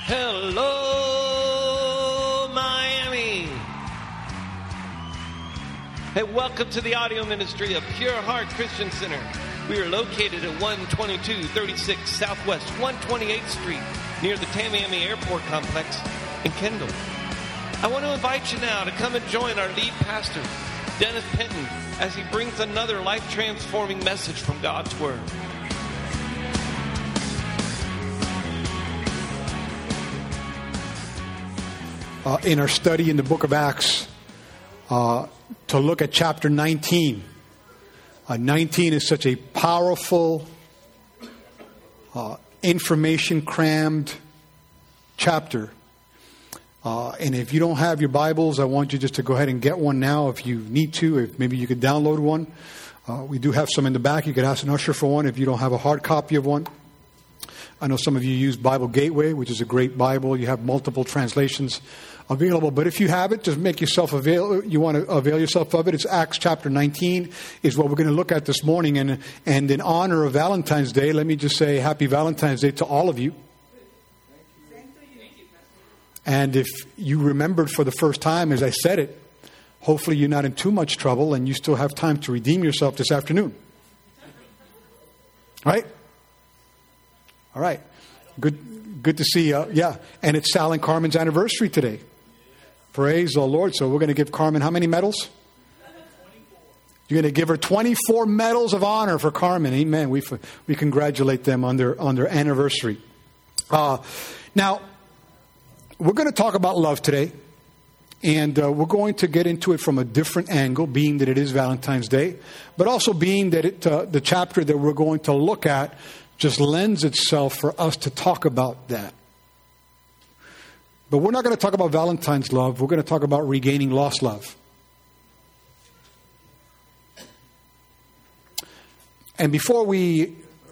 Hello, Miami. Hey, welcome to the audio ministry of Pure Heart Christian Center. We are located at 12236 Southwest 128th Street near the Tamiami Airport Complex in Kendall. I want to invite you now to come and join our lead pastor, Dennis Penton, as he brings another life-transforming message from God's Word. In our study in the book of Acts, to look at chapter 19. 19 is such a powerful, information-crammed chapter. And if you don't have your Bibles, I want you just to go ahead and get one now if you need to. If maybe you could download one. We do have some in the back. You could ask an usher for one if you don't have a hard copy of one. I know some of you use Bible Gateway, which is a great Bible. You have multiple translations available. But if you have it, just make yourself avail. You want to avail yourself of it. It's Acts chapter 19 is what we're going to look at this morning. And in honor of Valentine's Day, let me just say Happy Valentine's Day to all of you. And if you remembered for the first time as I said it, hopefully you're not in too much trouble and you still have time to redeem yourself this afternoon. Right? All right. Good to see you. Yeah. And it's Sal and Carmen's anniversary today. Praise the Lord. So we're going to give Carmen how many medals? 24. You're going to give her 24 medals of honor for Carmen. Amen. We congratulate them on their anniversary. Now, we're going to talk about love today. And we're going to get into it from a different angle, being that it is Valentine's Day, but also being that the chapter that we're going to look at just lends itself for us to talk about that. But we're not going to talk about Valentine's love. We're going to talk about regaining lost love. And before we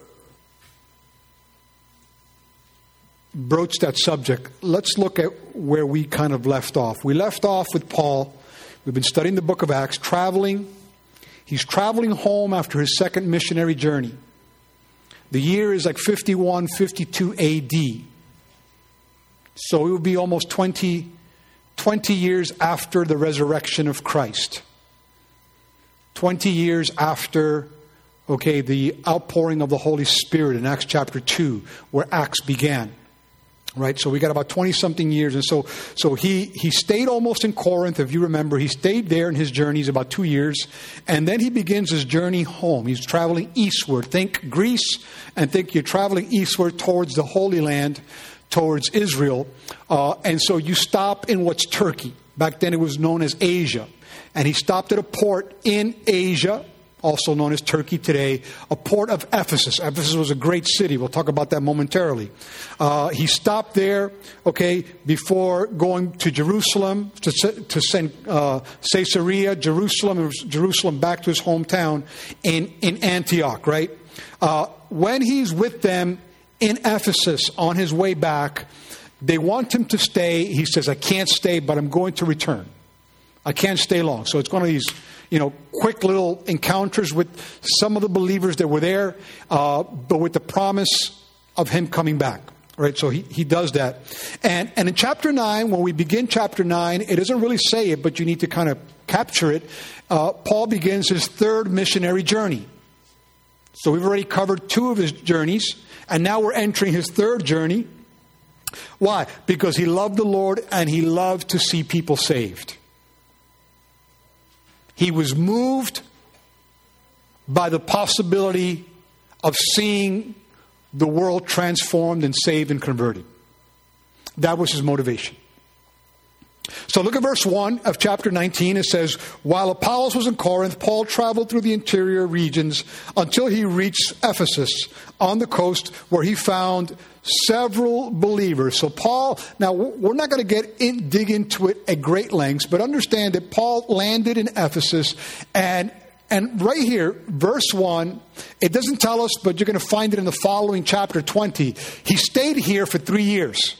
broach that subject, let's look at where we kind of left off. We left off with Paul. We've been studying the book of Acts, traveling. He's traveling home after his second missionary journey. The year is like 51, 52 A.D. So it would be almost 20 years after the resurrection of Christ. 20 years after, the outpouring of the Holy Spirit in Acts chapter 2, where Acts began. Right, so we got about 20-something years. And so he stayed almost in Corinth. If you remember, he stayed there in his journeys about 2 years. And then he begins his journey home. He's traveling eastward. Think Greece, and think you're traveling eastward towards the Holy Land, towards Israel. And so you stop in what's Turkey. Back then it was known as Asia. And he stopped at a port in Asia, also known as Turkey today, a port of Ephesus. Ephesus was a great city. We'll talk about that momentarily. He stopped there, before going to Jerusalem, to send Caesarea, Jerusalem back to his hometown in Antioch, right? When he's with them in Ephesus on his way back, they want him to stay. He says, I can't stay, but I'm going to return. I can't stay long. So it's one of these quick little encounters with some of the believers that were there, but with the promise of him coming back. Right, so he does that. And in chapter 9, when we begin chapter 9, it doesn't really say it, but you need to kind of capture it. Paul begins his third missionary journey. So we've already covered 2 of his journeys, and now we're entering his third journey. Why? Because he loved the Lord and he loved to see people saved. He was moved by the possibility of seeing the world transformed and saved and converted. That was his motivation. So look at verse 1 of chapter 19. It says, while Apollos was in Corinth, Paul traveled through the interior regions until he reached Ephesus on the coast, where he found several believers. So Paul, now we're not going to dig into it at great lengths, but understand that Paul landed in Ephesus, and right here, verse 1, it doesn't tell us, but you're going to find it in the following chapter 20. He stayed here for 3 years.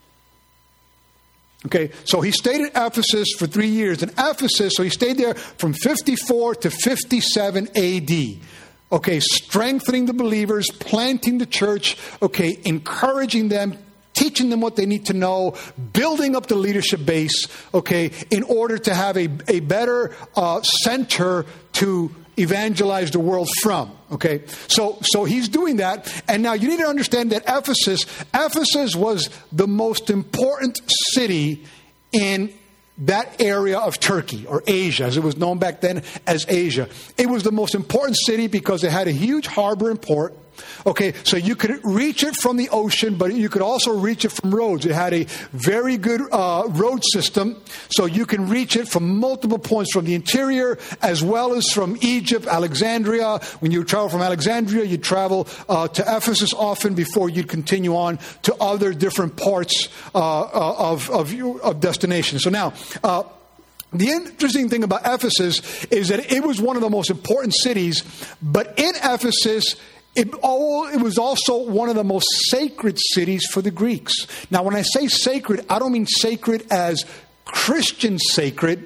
Okay, so he stayed at Ephesus for 3 years. In Ephesus, so he stayed there from 54 to 57 A.D. Okay, strengthening the believers, planting the church, okay, encouraging them, teaching teaching them what they need to know, building up the leadership base, okay, in order to have a better center to evangelize the world from. Okay, so he's doing that, and now you need to understand that Ephesus was the most important city in that area of Turkey, or Asia, as it was known back then as Asia. It was the most important city because it had a huge harbor and port. Okay, so you could reach it from the ocean, but you could also reach it from roads. It had a very good road system, so you can reach it from multiple points from the interior, as well as from Egypt, Alexandria. When you travel from Alexandria, you travel to Ephesus often before you continue on to other different parts of destination. So now, the interesting thing about Ephesus is that it was one of the most important cities, but in Ephesus, it was also one of the most sacred cities for the Greeks. Now, when I say sacred, I don't mean sacred as Christian sacred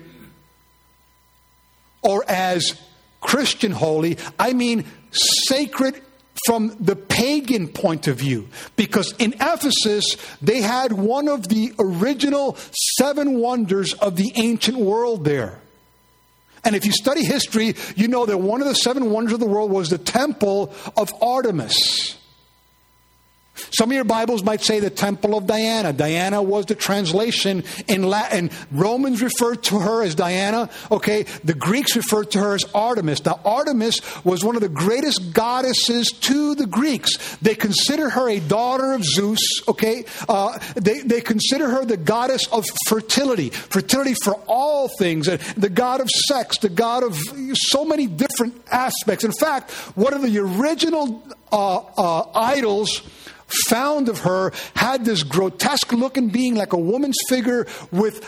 or as Christian holy. I mean sacred from the pagan point of view. Because in Ephesus, they had one of the original 7 wonders of the ancient world there. And if you study history, you know that one of the 7 wonders of the world was the temple of Artemis. Some of your Bibles might say the temple of Diana. Diana was the translation in Latin. Romans referred to her as Diana. Okay, the Greeks referred to her as Artemis. Now, Artemis was one of the greatest goddesses to the Greeks. They consider her a daughter of Zeus. Okay, they consider her the goddess of fertility for all things, the god of sex, the god of so many different aspects. In fact, one of the original idols found of her had this grotesque looking being, like a woman's figure with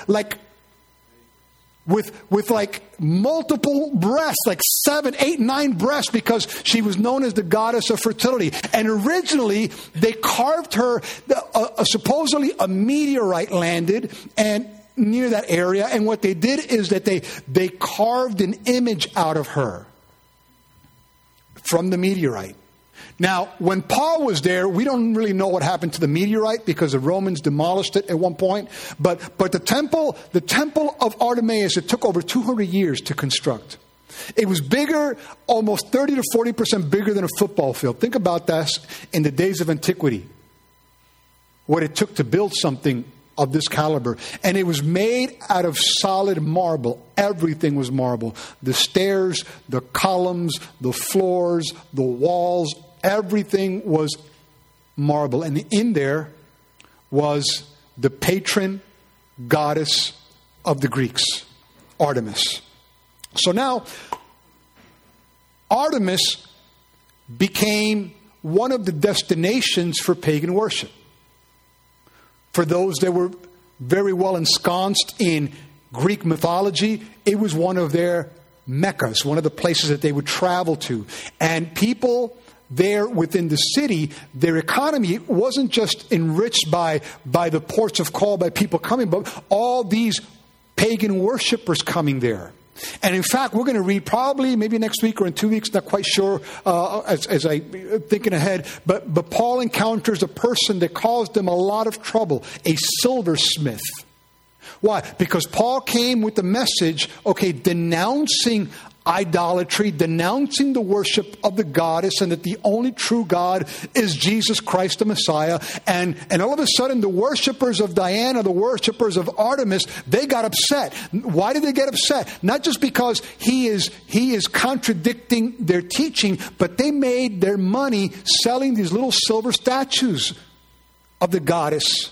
multiple breasts, like 7, 8, 9 breasts, because she was known as the goddess of fertility. And originally they carved her, supposedly a meteorite landed and near that area, and what they did is that they carved an image out of her from the meteorite. Now, when Paul was there, we don't really know what happened to the meteorite because the Romans demolished it at one point. But the temple of Artemis, it took over 200 years to construct. It was bigger, almost 30 to 40% bigger than a football field. Think about that in the days of antiquity, what it took to build something of this caliber. And it was made out of solid marble. Everything was marble. The stairs, the columns, the floors, the walls, everything was marble. And in there was the patron goddess of the Greeks, Artemis. So now, Artemis became one of the destinations for pagan worship. For those that were very well ensconced in Greek mythology, it was one of their meccas, one of the places that they would travel to. And people there within the city, their economy wasn't just enriched by the ports of call, by people coming, but all these pagan worshipers coming there. And in fact, we're going to read probably maybe next week or in 2 weeks, not quite sure, as I thinking ahead. But Paul encounters a person that caused them a lot of trouble, a silversmith. Why? Because Paul came with the message, denouncing idolatry, denouncing the worship of the goddess, and that the only true God is Jesus Christ the Messiah. And all of a sudden, the worshipers of Diana, the worshipers of Artemis, they got upset. Why did they get upset? Not just because he is contradicting their teaching, but they made their money selling these little silver statues of the goddess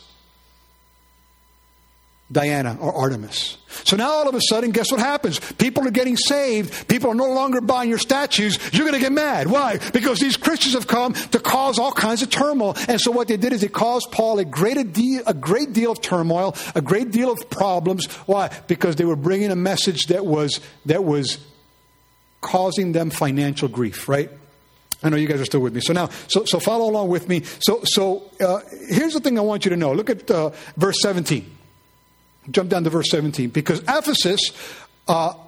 Diana or Artemis. So now all of a sudden, guess what happens? People are getting saved. People are no longer buying your statues. You're going to get mad. Why? Because these Christians have come to cause all kinds of turmoil. And so what they did is they caused Paul a great deal of turmoil, a great deal of problems. Why? Because they were bringing a message that was causing them financial grief, right? I know you guys are still with me. So now, so follow along with me. So here's the thing I want you to know. Look at verse 17. Jump down to verse 17. Because Ephesus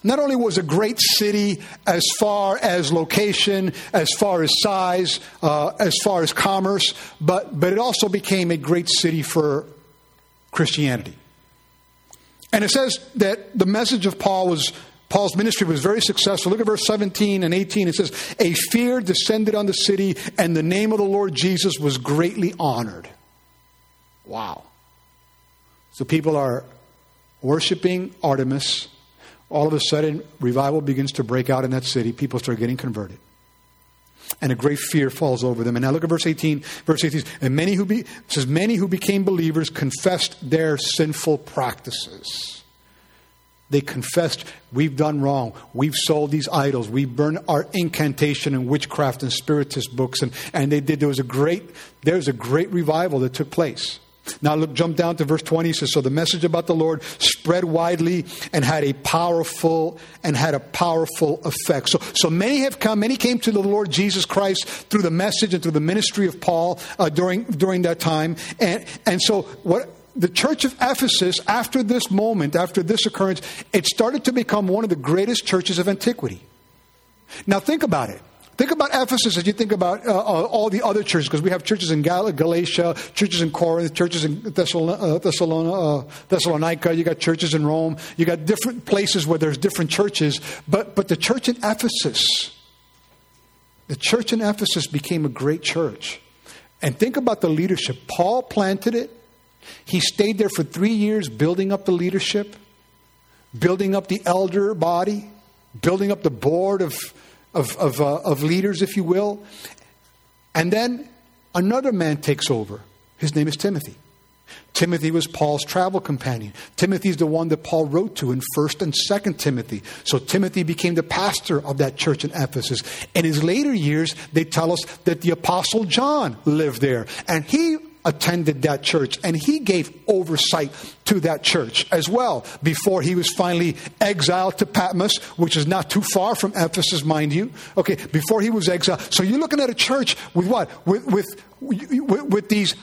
not only was a great city as far as location, as far as size, as far as commerce, but it also became a great city for Christianity. And it says that the message of Paul's ministry was very successful. Look at verse 17 and 18. It says, a fear descended on the city, and the name of the Lord Jesus was greatly honored. Wow. So people are worshiping Artemis. All of a sudden, revival begins to break out in that city. People start getting converted. And a great fear falls over them. And now look at verse 18. Verse 18 and many who became believers confessed their sinful practices. They confessed, we've done wrong. We've sold these idols. We burned our incantation and witchcraft and spiritist books. And they did. There was a great revival that took place. Now look, jump down to verse 20. It says, so the message about the Lord spread widely and had a powerful effect. So many came to the Lord Jesus Christ through the message and through the ministry of Paul during that time. And so what the church of Ephesus, after this moment, after this occurrence, it started to become one of the greatest churches of antiquity. Now think about it. Think about Ephesus as you think about all the other churches, because we have churches in Galatia, churches in Corinth, churches in Thessalonica, you got churches in Rome, you got different places where there's different churches. But the church in Ephesus became a great church. And think about the leadership. Paul planted it. He stayed there for 3 years building up the leadership, building up the elder body, building up the board of leaders, if you will. And then another man takes over. His name is Timothy. Timothy was Paul's travel companion. Timothy is the one that Paul wrote to in 1st and 2nd Timothy. So Timothy became the pastor of that church in Ephesus. In his later years, they tell us that the Apostle John lived there. And he attended that church, and he gave oversight to that church as well before he was finally exiled to Patmos, which is not too far from Ephesus, mind you. Okay, before he was exiled. So you're looking at a church with what? With these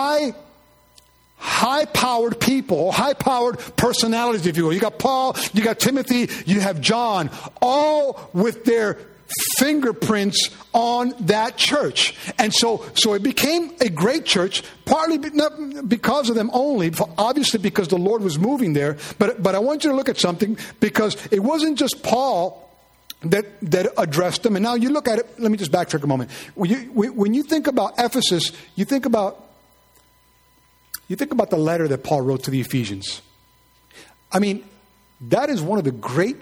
high-powered people, high-powered personalities, if you will. You got Paul, you got Timothy, you have John, all with their fingerprints on that church. And so it became a great church, partly not because of them only, obviously because the Lord was moving there. But I want you to look at something, because it wasn't just Paul that addressed them. And now you look at it, let me just backtrack a moment. When you think about Ephesus, you think about the letter that Paul wrote to the Ephesians. I mean, that is one of the great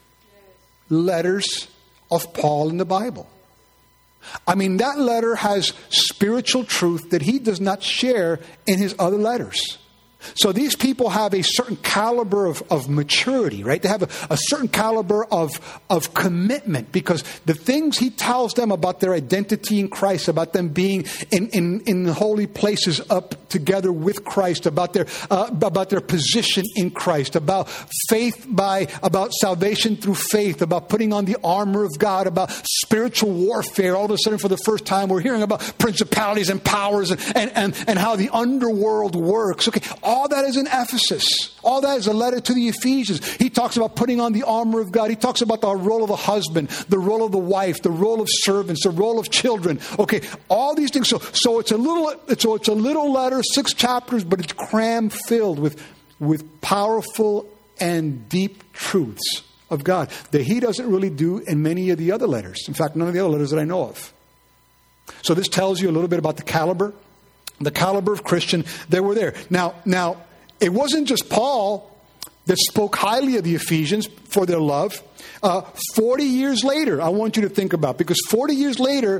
letters of Paul in the Bible. I mean, that letter has spiritual truth that he does not share in his other letters. So these people have a certain caliber of maturity, right? They have a certain caliber of commitment, because the things he tells them about their identity in Christ, about them being in holy places up together with Christ, about their position in Christ, about about salvation through faith, about putting on the armor of God, about spiritual warfare. All of a sudden, for the first time, we're hearing about principalities and powers and how the underworld works. Okay, all that is in Ephesus. All that is a letter to the Ephesians. He talks about putting on the armor of God. He talks about the role of the husband, the role of the wife, the role of servants, the role of children. Okay, all these things. So it's a little letter, 6 chapters, but it's cram filled with powerful and deep truths of God that he doesn't really do in many of the other letters. In fact, none of the other letters that I know of. So this tells you a little bit about the caliber of Christian that were there. Now, it wasn't just Paul that spoke highly of the Ephesians for their love. 40 years later, I want you to think about, because 40 years later,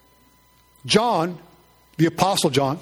John, the Apostle John,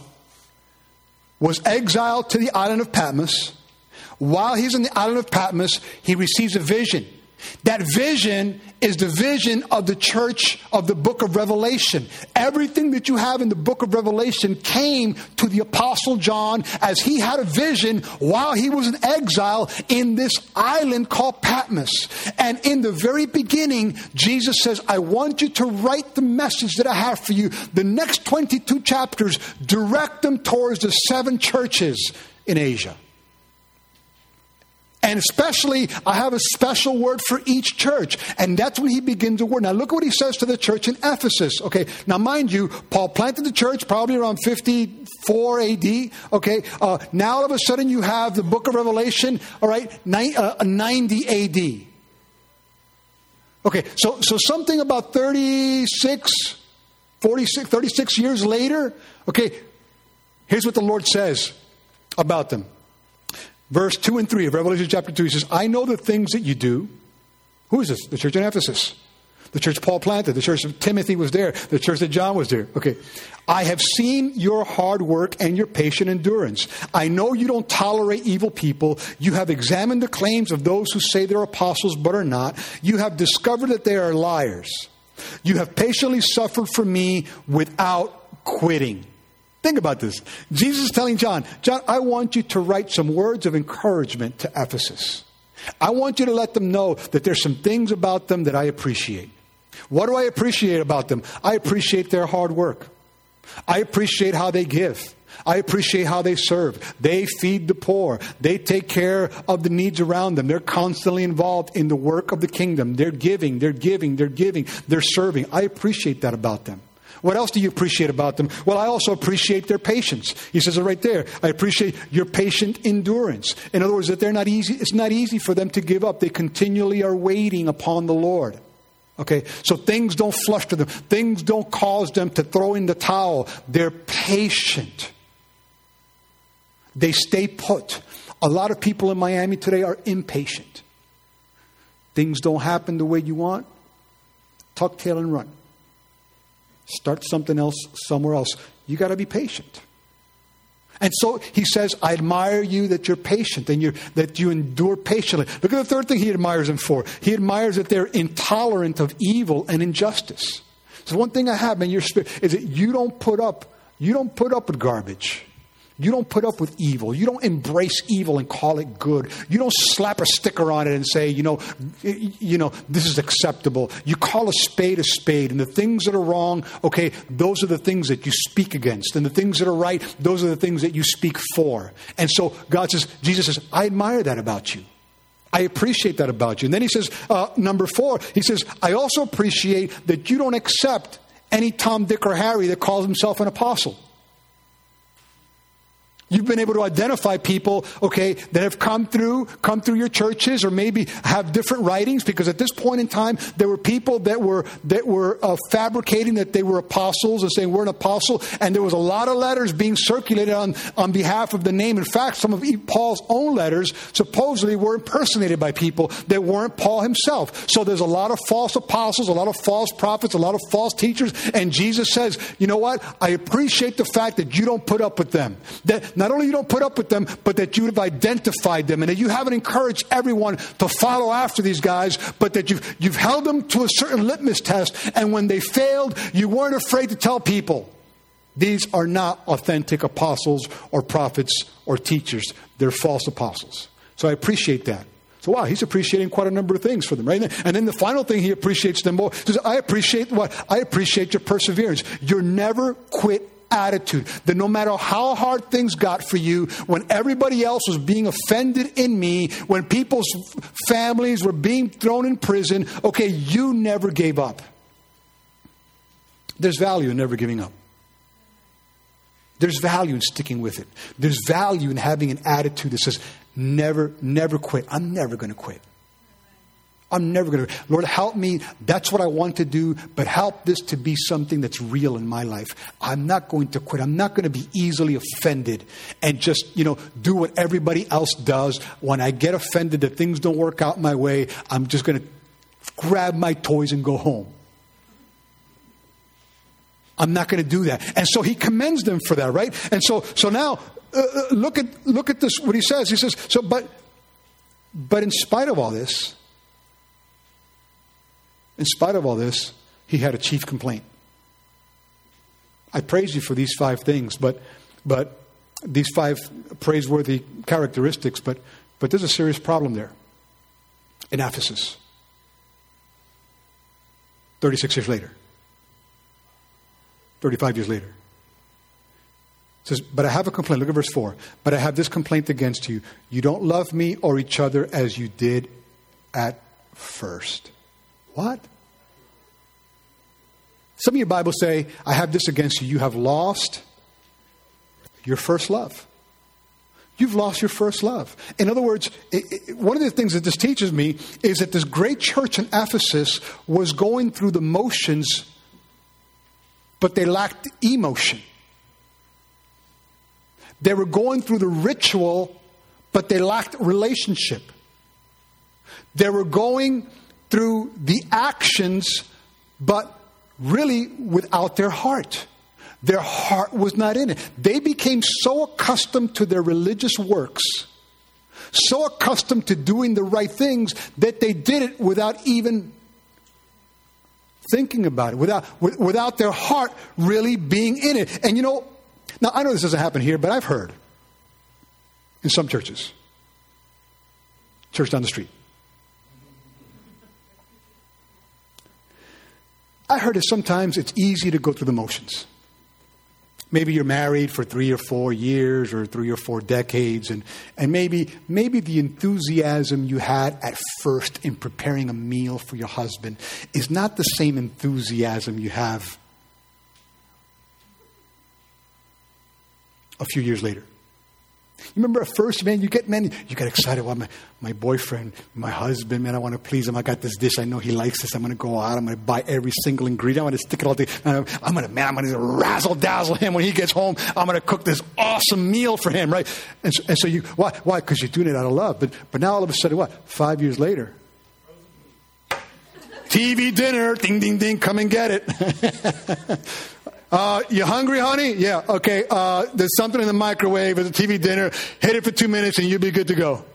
was exiled to the island of Patmos. While he's in the island of Patmos, he receives a vision. That vision is the vision of the church of the book of Revelation. Everything that you have in the book of Revelation came to the Apostle John as he had a vision while he was in exile in this island called Patmos. And in the very beginning, Jesus says, I want you to write the message that I have for you. The next 22 chapters, direct them towards the 7 churches in Asia. And especially, I have a special word for each church. And that's when he begins a word. Now look at what he says to the church in Ephesus. Okay, now mind you, Paul planted the church probably around 54 AD. Okay, now all of a sudden you have the book of Revelation, all right, 90 AD. Okay, so something about 36 years later, okay, here's what the Lord says about them. Verse 2 and 3 of Revelation chapter 2, he says, I know the things that you do. Who is this? The church in Ephesus. The church Paul planted. The church of Timothy was there. The church that John was there. Okay. I have seen your hard work and your patient endurance. I know you don't tolerate evil people. You have examined the claims of those who say they're apostles but are not. You have discovered that they are liars. You have patiently suffered for me without quitting. Think about this. Jesus is telling John, I want you to write some words of encouragement to Ephesus. I want you to let them know that there's some things about them that I appreciate. What do I appreciate about them? I appreciate their hard work. I appreciate how they give. I appreciate how they serve. They feed the poor. They take care of the needs around them. They're constantly involved in the work of the kingdom. They're giving. They're serving. I appreciate that about them. What else do you appreciate about them? Well, I also appreciate their patience. He says it right there. I appreciate your patient endurance. In other words, that they're not easy. It's not easy for them to give up. They continually are waiting upon the Lord. Okay, so things don't fluster them. Things don't cause them to throw in the towel. They're patient. They stay put. A lot of people in Miami today are impatient. Things don't happen the way you want. Tuck tail and run. Start something else somewhere else. You got to be patient. And so he says, I admire you that you're patient and that you endure patiently. Look at the third thing he admires them for. He admires that they're intolerant of evil and injustice. So one thing I have in your spirit is that you don't put up with garbage. You don't put up with evil. You don't embrace evil and call it good. You don't slap a sticker on it and say, this is acceptable. You call a spade. And the things that are wrong, okay, those are the things that you speak against. And the things that are right, those are the things that you speak for. And so Jesus says, I admire that about you. I appreciate that about you. And then he says, number 4, he says, I also appreciate that you don't accept any Tom, Dick, or Harry that calls himself an apostle. You've been able to identify people, okay, that have come through your churches or maybe have different writings, because at this point in time, there were people that were fabricating that they were apostles and saying we're an apostle. And there was a lot of letters being circulated on behalf of the name. In fact, some of Paul's own letters supposedly were impersonated by people that weren't Paul himself. So there's a lot of false apostles, a lot of false prophets, a lot of false teachers. And Jesus says, you know what? I appreciate the fact that you don't put up with them. That not only you don't put up with them, but that you have identified them and that you haven't encouraged everyone to follow after these guys, but that you've held them to a certain litmus test. And when they failed, you weren't afraid to tell people, these are not authentic apostles or prophets or teachers. They're false apostles. So I appreciate that. So wow, he's appreciating quite a number of things for them, right? And then the final thing he appreciates them more is, I appreciate what? I appreciate your perseverance. Your never quit attitude. That no matter how hard things got for you, when everybody else was being offended in me, when people's families were being thrown in prison, okay, you never gave up. There's value in never giving up. There's value in sticking with it. There's value in having an attitude that says, never quit. I'm never going to quit. I'm never going to. Lord, help me. That's what I want to do. But help this to be something that's real in my life. I'm not going to quit. I'm not going to be easily offended and just, do what everybody else does. When I get offended that things don't work out my way, I'm just going to grab my toys and go home. I'm not going to do that. And so he commends them for that, right? And so now look at this. What he says. He says, but in spite of all this. In spite of all this, he had a chief complaint. I praise you for these 5 things, but these 5 praiseworthy characteristics, but there's a serious problem there in Ephesus. 36 years later. 35 years later. It says, but I have a complaint. Look at verse 4. But I have this complaint against you. You don't love me or each other as you did at first. What? Some of your Bibles say, I have this against you. You have lost your first love. You've lost your first love. In other words, one of the things that this teaches me is that this great church in Ephesus was going through the motions, but they lacked emotion. They were going through the ritual, but they lacked relationship. They were going through the actions, but really without their heart. Their heart was not in it. They became so accustomed to their religious works, so accustomed to doing the right things, that they did it without even thinking about it, without their heart really being in it. And now I know this doesn't happen here, but I've heard in some churches, church down the street, I heard that sometimes it's easy to go through the motions. Maybe you're married for 3 or 4 years or 3 or 4 decades, and maybe the enthusiasm you had at first in preparing a meal for your husband is not the same enthusiasm you have a few years later. You remember at first, man, you get excited. Well, my boyfriend, my husband, man, I want to please him. I got this dish. I know he likes this. I'm going to go out. I'm going to buy every single ingredient. I'm going to stick it all together. I'm going to razzle dazzle him when he gets home. I'm going to cook this awesome meal for him, right? And so you, why? Because you're doing it out of love. But now all of a sudden, what? 5 years later, TV dinner, ding, ding, ding, come and get it. You hungry, honey? Yeah, okay. There's something in the microwave. There's a TV dinner. Hit it for 2 minutes and you'll be good to go.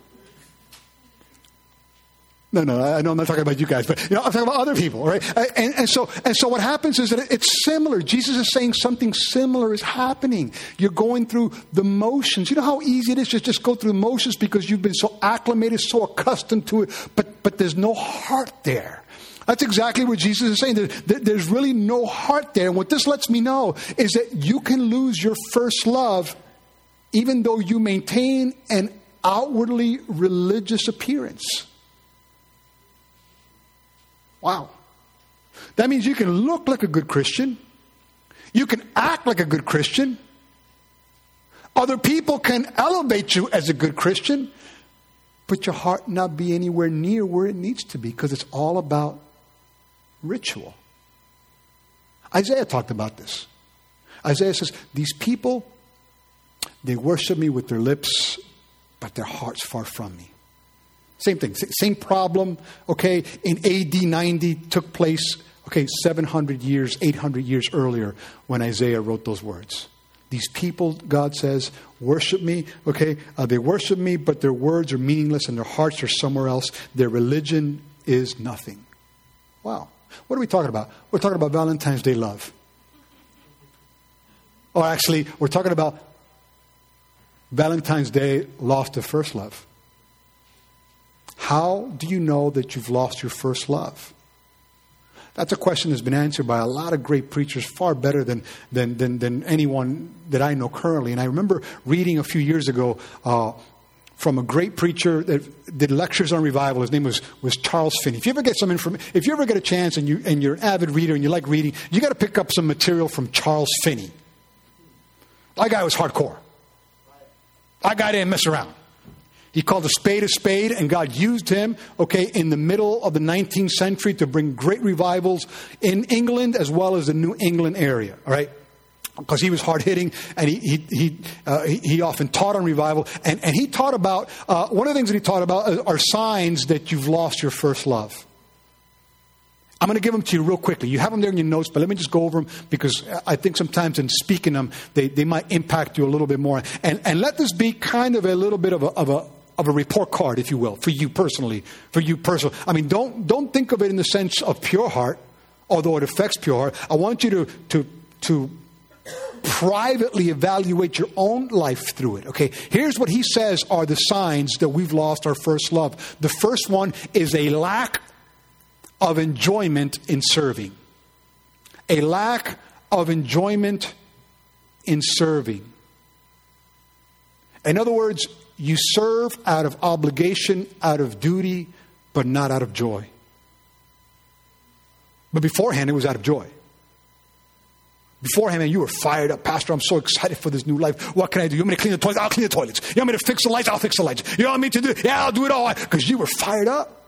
No, I know I'm not talking about you guys, but I'm talking about other people, right? And so what happens is that it's similar. Jesus is saying something similar is happening. You're going through the motions. You know how easy it is to just go through the motions because you've been so acclimated, so accustomed to it, but there's no heart there. That's exactly what Jesus is saying. There's really no heart there. And what this lets me know is that you can lose your first love even though you maintain an outwardly religious appearance. Wow. That means you can look like a good Christian. You can act like a good Christian. Other people can elevate you as a good Christian, but your heart not be anywhere near where it needs to be because it's all about ritual. Isaiah talked about this. Isaiah says, these people, they worship me with their lips, but their heart's far from me. Same thing, same problem, okay, in AD 90 took place, 700 years, 800 years earlier when Isaiah wrote those words. These people, God says, worship me, they worship me, but their words are meaningless and their hearts are somewhere else. Their religion is nothing. Wow. What are we talking about? We're talking about Valentine's Day love. Or actually, we're talking about Valentine's Day lost of first love. How do you know that you've lost your first love? That's a question that's been answered by a lot of great preachers, far better than anyone that I know currently. And I remember reading a few years ago from a great preacher that did lectures on revival. His name was Charles Finney. If you ever get some information, if you ever get a chance and you're an avid reader and you like reading, you got to pick up some material from Charles Finney. That guy was hardcore. That guy didn't mess around. He called a spade, and God used him, in the middle of the 19th century to bring great revivals in England as well as the New England area, all right? Because he was hard-hitting, and he often taught on revival. And he taught about, one of the things that he taught about are signs that you've lost your first love. I'm going to give them to you real quickly. You have them there in your notes, but let me just go over them because I think sometimes in speaking them, they might impact you a little bit more. And let this be kind of a little bit of a report card, if you will, for you personally. I mean, don't think of it in the sense of pure heart, although it affects pure heart. I want you to privately evaluate your own life through it. Okay, here's what he says are the signs that we've lost our first love. The first one is a lack of enjoyment in serving. A lack of enjoyment in serving. In other words, you serve out of obligation, out of duty, but not out of joy. But beforehand, it was out of joy. Beforehand, man, you were fired up. Pastor, I'm so excited for this new life. What can I do? You want me to clean the toilets? I'll clean the toilets. You want me to fix the lights? I'll fix the lights. You want me to do it? Yeah, I'll do it all. Because you were fired up.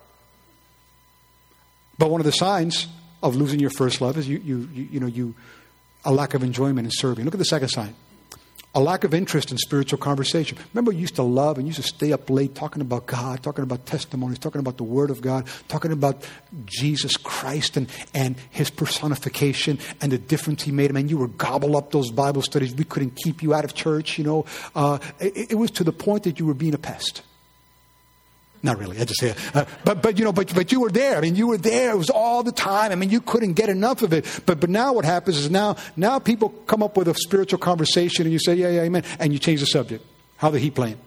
But one of the signs of losing your first love is a lack of enjoyment in serving. Look at the second sign. A lack of interest in spiritual conversation. Remember, you used to love and you used to stay up late talking about God, talking about testimonies, talking about the Word of God, talking about Jesus Christ and His personification and the difference He made. I mean, you were gobble up those Bible studies. We couldn't keep you out of church, It was to the point that you were being a pest. Not really. I just say, but you were there. I mean, you were there. It was all the time. I mean, you couldn't get enough of it. But now what happens is now people come up with a spiritual conversation and you say, yeah, amen, and you change the subject. How the heat playing?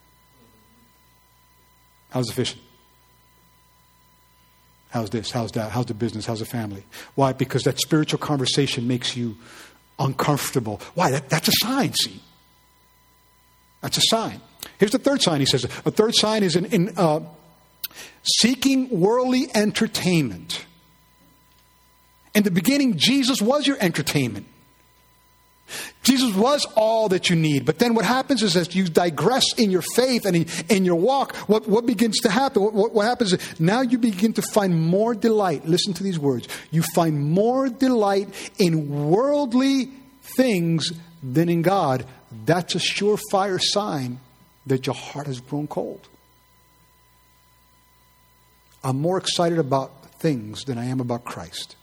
How's the fishing? How's this? How's that? How's the business? How's the family? Why? Because that spiritual conversation makes you uncomfortable. Why? That's a sign. See, that's a sign. Here's the third sign, he says. A third sign is in seeking worldly entertainment. In the beginning, Jesus was your entertainment. Jesus was all that you need. But then what happens is as you digress in your faith and in your walk, what begins to happen? What happens is now you begin to find more delight. Listen to these words. You find more delight in worldly things than in God. That's a surefire sign that your heart has grown cold. I'm more excited about things than I am about Christ.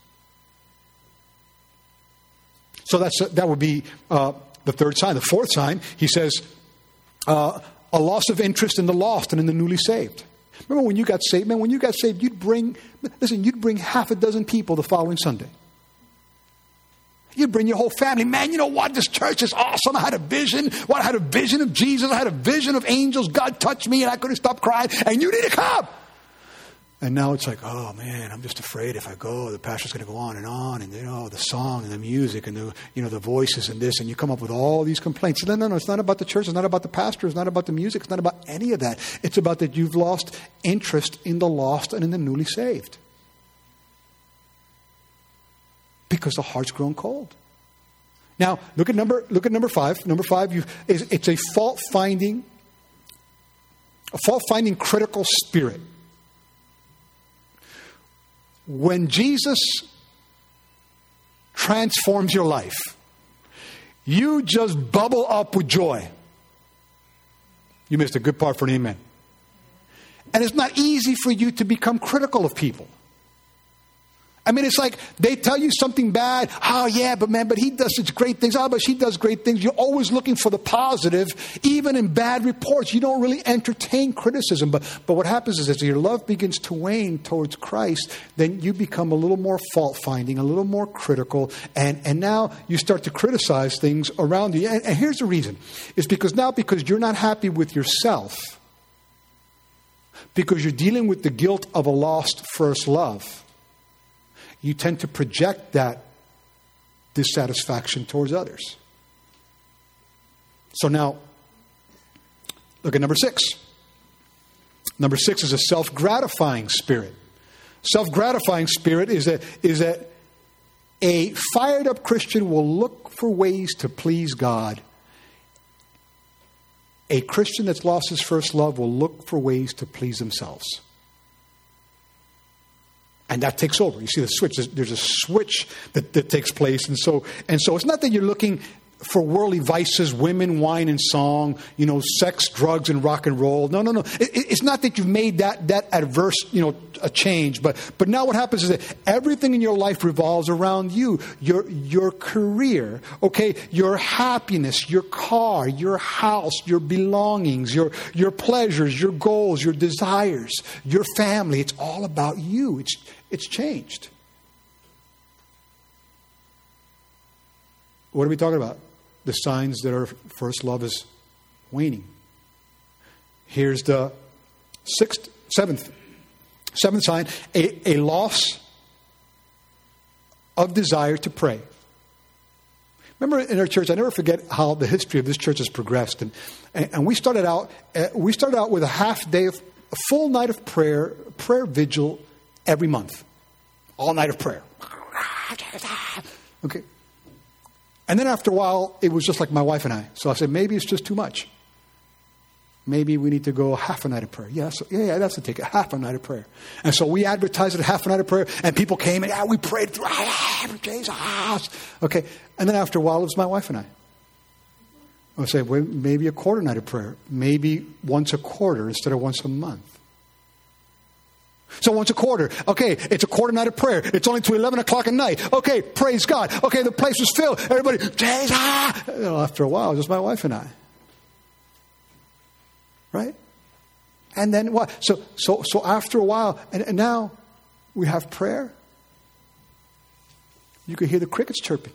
So that would be the third sign. The fourth sign, he says, a loss of interest in the lost and in the newly saved. Remember when you got saved? Man, when you got saved, you'd bring half a dozen people the following Sunday. You'd bring your whole family. Man, you know what? This church is awesome. I had a vision. I had a vision of Jesus. I had a vision of angels. God touched me and I couldn't stop crying. And you need to come. And now it's like, oh man, I'm just afraid if I go, the pastor's going to go on. And the song and the music and the voices and this. And you come up with all these complaints. No, it's not about the church. It's not about the pastor. It's not about the music. It's not about any of that. It's about that you've lost interest in the lost and in the newly saved. Because the heart's grown cold. Now, look at number 5. Number 5, it's a fault-finding critical spirit. When Jesus transforms your life, you just bubble up with joy. You missed a good part for an amen. And it's not easy for you to become critical of people. I mean, it's like they tell you something bad. Oh, yeah, but he does such great things. Oh, but she does great things. You're always looking for the positive, even in bad reports. You don't really entertain criticism. But what happens is as your love begins to wane towards Christ, then you become a little more fault-finding, a little more critical. And now you start to criticize things around you. And here's the reason. It's because you're not happy with yourself, because you're dealing with the guilt of a lost first love, you tend to project that dissatisfaction towards others. So now, look at number 6. Number 6 is a self-gratifying spirit. Self-gratifying spirit is that a fired-up Christian will look for ways to please God. A Christian that's lost his first love will look for ways to please themselves. And that takes over. You see the switch. There's a switch that takes place. And so it's not that you're looking for worldly vices, women, wine, and song, sex, drugs, and rock and roll. No. It's not that you've made that adverse, a change. But now what happens is that everything in your life revolves around you. Your career, okay, your happiness, your car, your house, your belongings, your pleasures, your goals, your desires, your family. It's all about you. It's changed. What are we talking about? The signs that our first love is waning. Here's the seventh sign, a loss of desire to pray. Remember in our church, I never forget how the history of this church has progressed. And we started out with a full night of prayer vigil every month. All night of prayer. Okay. And then after a while, it was just like my wife and I. So I said, maybe it's just too much. Maybe we need to go half a night of prayer. Yeah, that's the ticket. Half a night of prayer. And so we advertised it, half a night of prayer, and people came and we prayed through Jesus. Okay. And then after a while, it was my wife and I. I say, well, maybe a quarter night of prayer. Maybe once a quarter instead of once a month. So once a quarter. Okay, it's a quarter night of prayer. It's only to 11 o'clock at night. Okay, praise God. Okay, the place was filled. Everybody, Jesus. After a while, just my wife and I. Right? And then what? So after a while, and now we have prayer. You can hear the crickets chirping.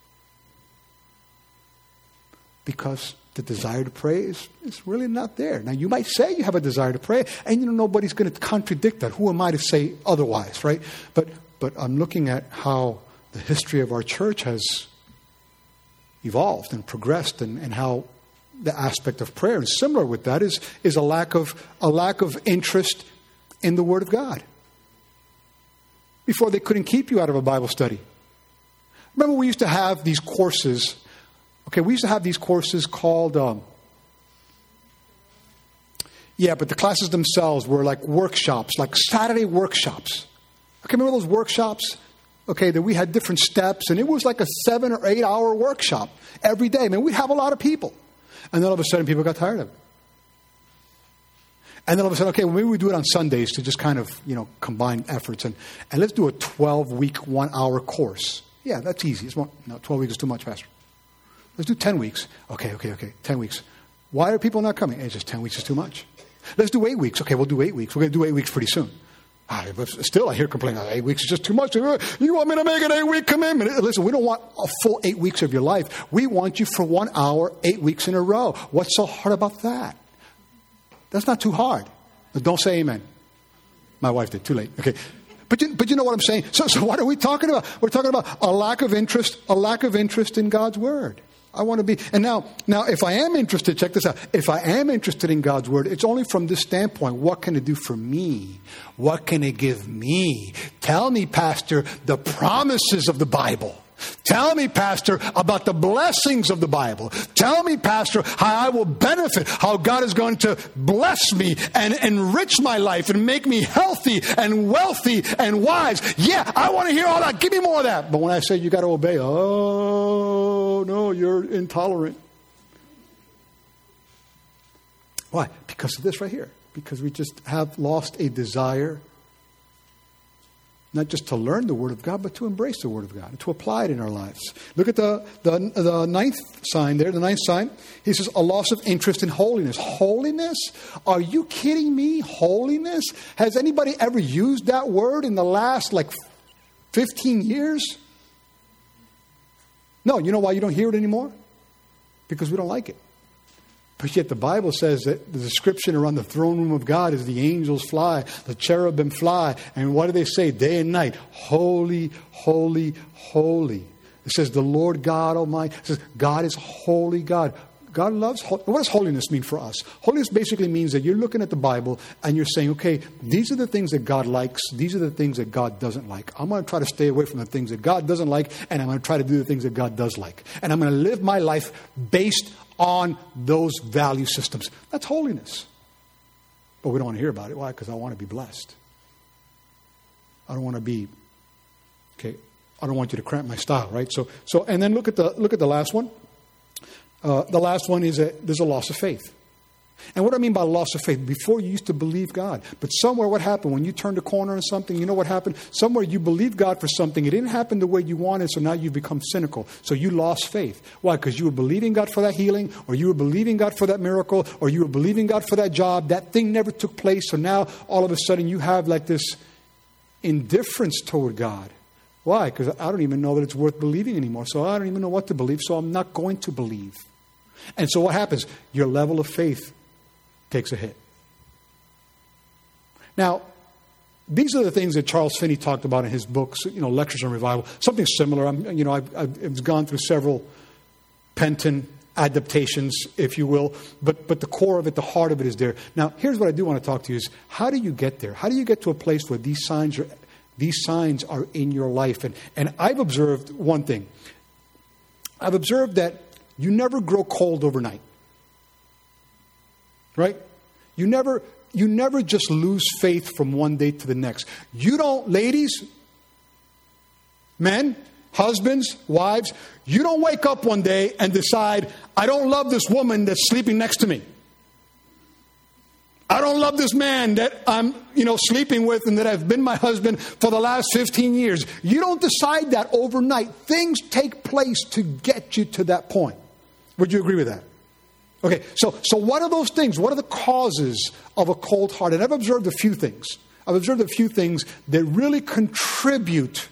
Because the desire to pray is really not there. Now, you might say you have a desire to pray, and nobody's going to contradict that. Who am I to say otherwise, right? But I'm looking at how the history of our church has evolved and progressed, and how the aspect of prayer, and similar with that, is a lack of interest in the Word of God. Before, they couldn't keep you out of a Bible study. Remember, we used to have these courses. Okay, we used to have these courses called, but the classes themselves were like workshops, like Saturday workshops. Okay, remember those workshops? Okay, that we had different steps, and it was like a 7 or 8 hour workshop every day. I mean, we'd have a lot of people. And then all of a sudden, people got tired of it. And then all of a sudden, okay, well, maybe we do it on Sundays to just kind of, combine efforts. And let's do a 12-week, 1 hour course. Yeah, that's easy. 12 weeks is too much, Pastor. Let's do 10 weeks. Okay, 10 weeks. Why are people not coming? It's just 10 weeks is too much. Let's do 8 weeks. Okay, we'll do 8 weeks. We're going to do 8 weeks pretty soon. But still, I hear complaining, 8 weeks is just too much. You want me to make an 8-week commitment? Listen, we don't want a full 8 weeks of your life. We want you for 1 hour, 8 weeks in a row. What's so hard about that? That's not too hard. But don't say amen. My wife did. Too late. Okay. But you know what I'm saying? So what are we talking about? We're talking about a lack of interest in God's Word. I want to be. And now, if I am interested, check this out. If I am interested in God's Word, it's only from this standpoint. What can it do for me? What can it give me? Tell me, Pastor, the promises of the Bible. Tell me, Pastor, about the blessings of the Bible. Tell me, Pastor, how I will benefit, how God is going to bless me and enrich my life and make me healthy and wealthy and wise. Yeah, I want to hear all that. Give me more of that. But when I say you got to obey, oh, no, you're intolerant. Why? Because of this right here. Because we just have lost a desire not just to learn the Word of God, but to embrace the Word of God and to apply it in our lives. Look at the ninth sign there, the ninth sign. He says, a loss of interest in holiness. Holiness? Are you kidding me? Holiness? Has anybody ever used that word in the last 15 years? No, you know why you don't hear it anymore? Because we don't like it. But yet the Bible says that the description around the throne room of God is the angels fly, the cherubim fly. And what do they say? Day and night. Holy, holy, holy. It says the Lord God Almighty. It says God is holy God. God loves. What does holiness mean for us? Holiness basically means that you're looking at the Bible and you're saying, okay, these are the things that God likes. These are the things that God doesn't like. I'm going to try to stay away from the things that God doesn't like, and I'm going to try to do the things that God does like. And I'm going to live my life based on those value systems. That's holiness. But we don't want to hear about it. Why? Because I want to be blessed. I don't want to be, okay, I don't want you to cramp my style, right? So and then look at the last one. The last one is there's a loss of faith. And what do I mean by loss of faith? Before you used to believe God. But somewhere what happened? When you turned a corner on something, you know what happened? Somewhere you believed God for something. It didn't happen the way you wanted, so now you've become cynical. So you lost faith. Why? Because you were believing God for that healing, or you were believing God for that miracle, or you were believing God for that job. That thing never took place, so now all of a sudden you have this indifference toward God. Why? Because I don't even know that it's worth believing anymore. So I don't even know what to believe, so I'm not going to believe. And so what happens? Your level of faith takes a hit. Now, these are the things that Charles Finney talked about in his books, Lectures on Revival. Something similar. I've gone through Penton adaptations, if you will, but the core of it, the heart of it is there. Now, here's what I do want to talk to you is, how do you get there? How do you get to a place where these signs are in your life? And I've observed one thing. I've observed that you never grow cold overnight. Right? You never just lose faith from one day to the next. You don't, ladies, men, husbands, wives, you don't wake up one day and decide, I don't love this woman that's sleeping next to me. I don't love this man that I'm, sleeping with and that I've been my husband for the last 15 years. You don't decide that overnight. Things take place to get you to that point. Would you agree with that? Okay, so what are those things? What are the causes of a cold heart? And I've observed a few things. I've observed a few things that really contribute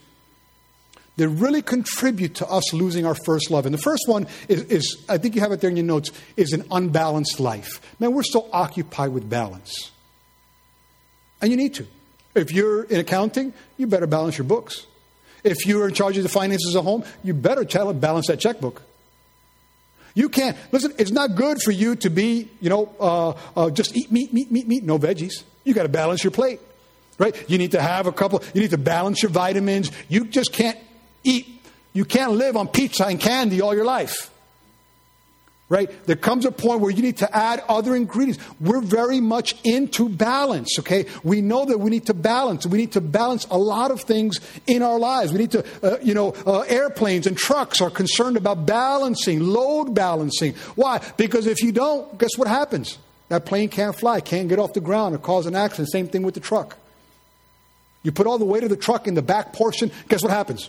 to us losing our first love. And the first one is, I think you have it there in your notes, is an unbalanced life. Man, we're so occupied with balance. And you need to. If you're in accounting, you better balance your books. If you're in charge of the finances of home, you better balance that checkbook. You can't. Listen, it's not good for you to be, just eat meat, no veggies. You got to balance your plate, right? You need to have you need to balance your vitamins. You just can't eat. You can't live on pizza and candy all your life, right? There comes a point where you need to add other ingredients. We're very much into balance, okay? We know that we need to balance. We need to balance a lot of things in our lives. We need to, airplanes and trucks are concerned about balancing, load balancing. Why? Because if you don't, guess what happens? That plane can't fly, can't get off the ground, or cause an accident. Same thing with the truck. You put all the weight of the truck in the back portion, guess what happens?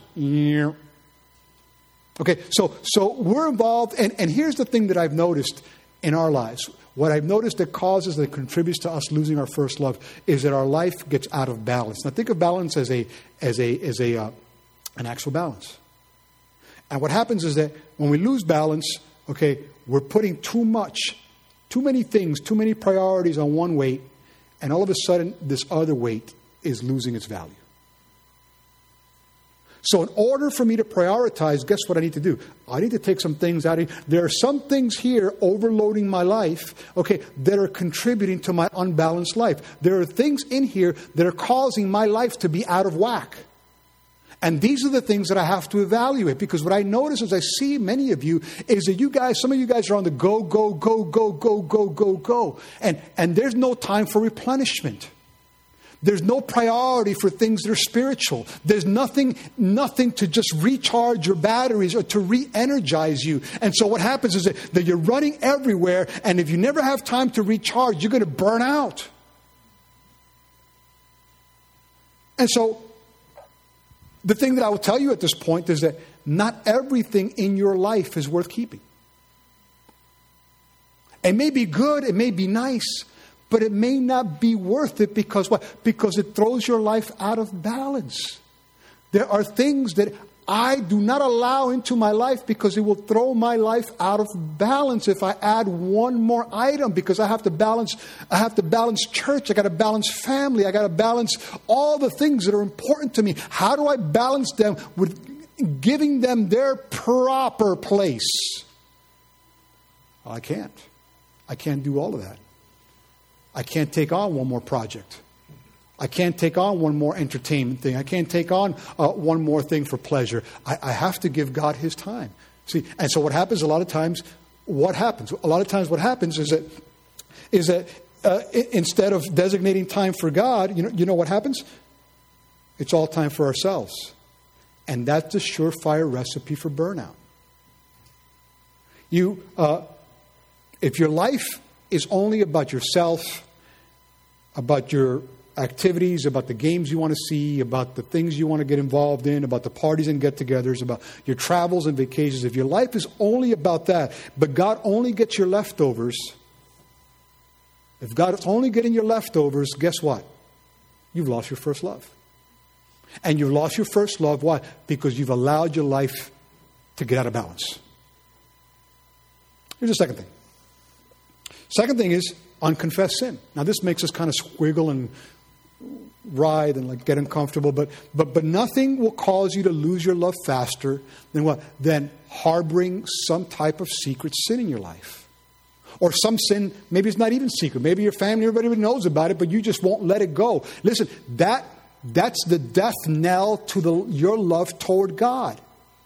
Okay, so we're involved, and here's the thing that I've noticed in our lives. What I've noticed that causes, that contributes to us losing our first love, is that our life gets out of balance. Now think of balance as an actual balance. And what happens is that when we lose balance, okay, we're putting too many things, too many priorities on one weight, and all of a sudden this other weight is losing its value. So in order for me to prioritize, guess what I need to do? I need to take some things out of here. There are some things here overloading my life, okay, that are contributing to my unbalanced life. There are things in here that are causing my life to be out of whack. And these are the things that I have to evaluate, because what I notice as I see many of you is that some of you guys are on the go. And there's no time for replenishment. There's no priority for things that are spiritual. There's nothing to just recharge your batteries or to re-energize you. And so what happens is that you're running everywhere, and if you never have time to recharge, you're going to burn out. And so the thing that I will tell you at this point is that not everything in your life is worth keeping. It may be good, it may be nice, but it may not be worth it because what? Because it throws your life out of balance. There are things that I do not allow into my life because it will throw my life out of balance if I add one more item, because I have to balance church, I got to balance family, I got to balance all the things that are important to me. How do I balance them with giving them their proper place? Well, I can't do all of that. I can't take on one more project. I can't take on one more entertainment thing. I can't take on one more thing for pleasure. I have to give God His time. See, and so what happens a lot of times? What happens is that instead of designating time for God, you know what happens? It's all time for ourselves, and that's the surefire recipe for burnout. If your life is only about yourself, about your activities, about the games you want to see, about the things you want to get involved in, about the parties and get-togethers, about your travels and vacations. If your life is only about that, but God only gets your leftovers, if God is only getting your leftovers, guess what? You've lost your first love. And you've lost your first love, why? Because you've allowed your life to get out of balance. Here's the second thing. Second thing is unconfessed sin. Now, this makes us kind of squiggle and writhe and like get uncomfortable. But nothing will cause you to lose your love faster than what? Than harboring some type of secret sin in your life. Or some sin, maybe it's not even secret. Maybe your family, everybody knows about it, but you just won't let it go. Listen, that's the death knell to your love toward God.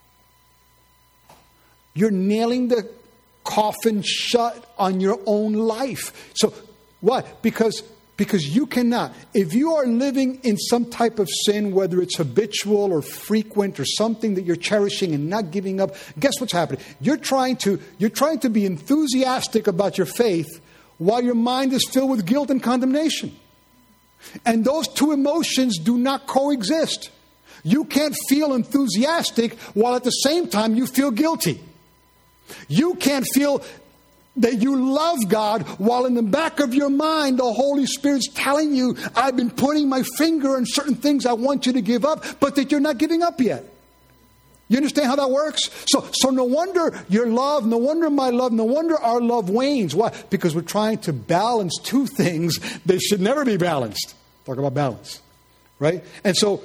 You're nailing the coffin shut on your own life. So what? Because you cannot. If you are living in some type of sin, whether it's habitual or frequent or something that you're cherishing and not giving up, guess what's happening? You're trying to be enthusiastic about your faith while your mind is filled with guilt and condemnation. And those two emotions do not coexist. You can't feel enthusiastic while at the same time you feel guilty. You can't feel that you love God while in the back of your mind the Holy Spirit's telling you, I've been putting my finger on certain things I want you to give up, but that you're not giving up yet. You understand how that works? So no wonder your love, no wonder my love, no wonder our love wanes. Why? Because we're trying to balance two things that should never be balanced. Talk about balance. Right? And so